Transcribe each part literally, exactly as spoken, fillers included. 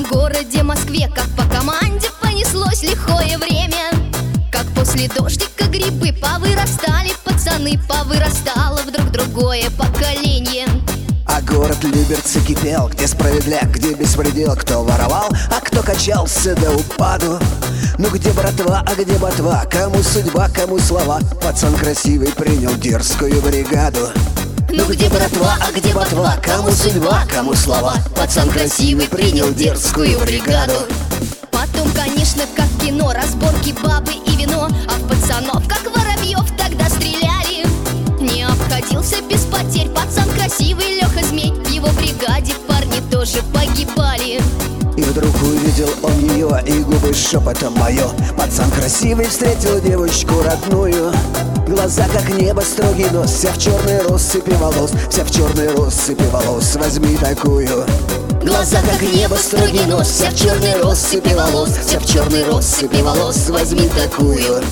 славном городе Москве, как по команде понеслось лихое время. Как после дождика грибы повырастали пацаны, повырастало вдруг другое поколение. А город Люберцы кипел, где справедляк, где беспредел, кто воровал, а кто качался до упаду. Ну где братва, а где ботва, кому судьба, кому слова, пацан красивый принял дерзкую бригаду. Ну где братва, а где ботва, кому судьба, кому слова, пацан красивый принял дерзкую бригаду. Потом, конечно, как в кино, разборки, бабы и вино, а в пацанов, как воробьев, тогда стреляли. Не обходился без потерь пацан красивый Леха Змей, в его бригаде парни тоже погибали. И вдруг увидел он ее, и губы шепотом мое. Пацан красивый встретил девочку родную. Глаза как небо, строгий нос, вся в черной россыпи волос, вся в черной россыпи волос, возьми такую. Глаза как небо, строгий нос, вся в черной россыпи волос, вся в черной россыпи волос, возьми такую.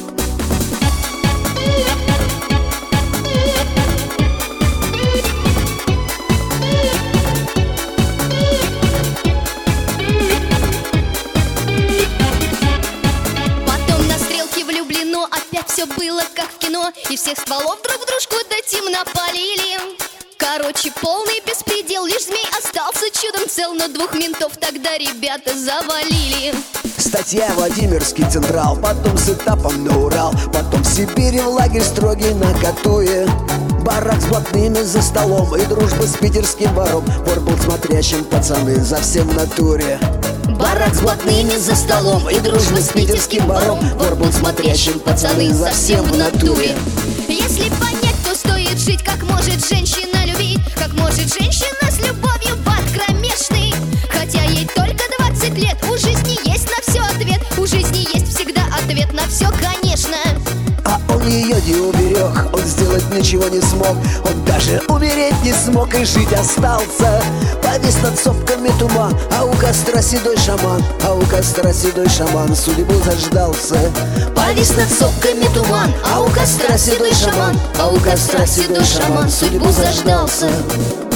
Опять все было как в кино, и всех стволов друг в дружку до темна полили. Короче, полный беспредел, лишь змей остался чудом цел, но двух ментов тогда ребята завалили. Статья Владимирский Централ, потом с этапом на Урал, потом в Сибири в лагерь строгий на Катуе. Барак с блатными за столом и дружба с питерским вором, вор был смотрящим, пацаны, за всем в натуре. Барак с блатными за столом и дружба с питерским вором, вор был смотрящим, пацаны, за всем в натуре. Если понять, то стоит жить, как может женщина любить, как может женщина с любовью в ад кромешный. Хотя ей только двадцать лет, у жизни есть на все ответ, у жизни есть всегда ответ на все, конечно. А он ее не уберег, он сделать ничего не смог, он даже умереть не смог и жить остался. Повис над сопками туман, а у костра седой шаман, а у костра седой шаман судьбу заждался. Повис над сопками туман, а у костра седой шаман, а у костра седой шаман судьбу заждался.